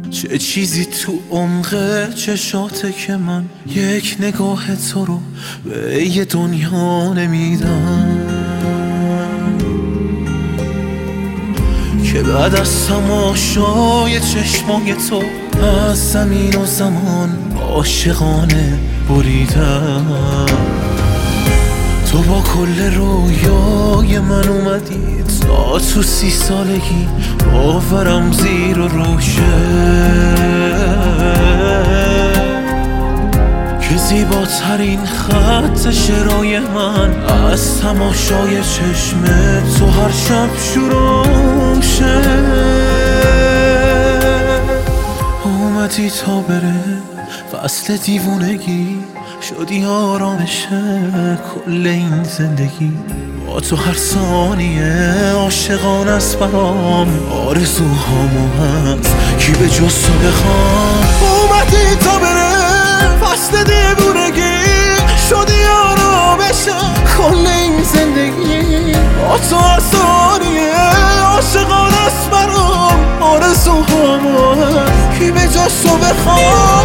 چه چیزی تو عمق چشاته که من یک نگاه تو رو به یه دنیا نمیدم، که بعد از تماشای چشمای تو از زمین و زمان عاشقانه بریدم. تو با کل رویای من اومدی تا تو 30 سالگی باورم زیر و روشه، که زیباترین خط شعرهای من از تماشای چشم تو هر شب شروع شه. اومدی تا بره فصل دیوونگی، شدی آرامش کل این زندگی. با تو هر ثانیه عاشقانه است برام، آرزوهامو هست کی به جز تو بخوام. اومدی تا بره فصل دیوونگی، شدی آرامش کل این زندگی. با تو هر ثانیه عاشقانه است برام، آرزوهامو هست کی به جز تو بخوام.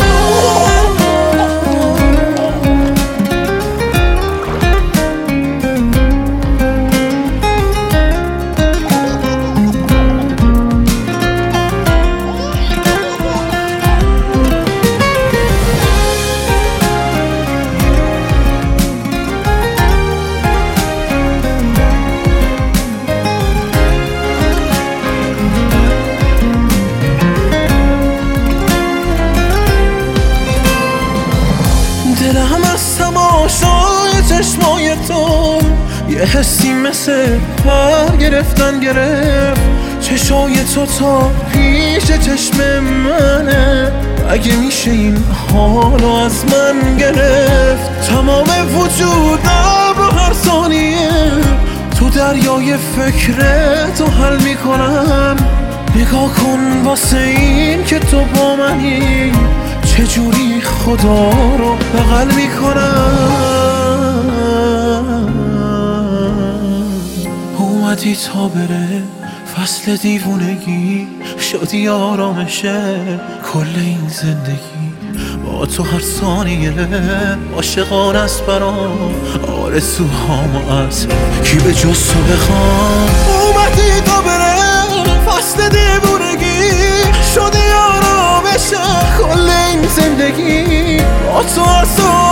دلم از تماشای چشمای تو یه حسی مثل پر گرفتن گرفت. چشای تو تا پیش چشم منه، اگه میشه این حالو از من گرفت. تمام وجودم رو هر ثانیه تو دریای فکرتو حل میکنم. نگاه کن واسه این که تو با منی، چجوری خدا رو بغل میکنم. اومدی تا بره فصل دیوونگی، شدی آرامشه کل این زندگی. با تو هر ثانیه عاشقانه است برام، آرزوهامو از کی به جز تو بخوام. اومدی تا بره فصل دیوونگی، شدی آرامش کل این زندگی. با تو هر ثانیه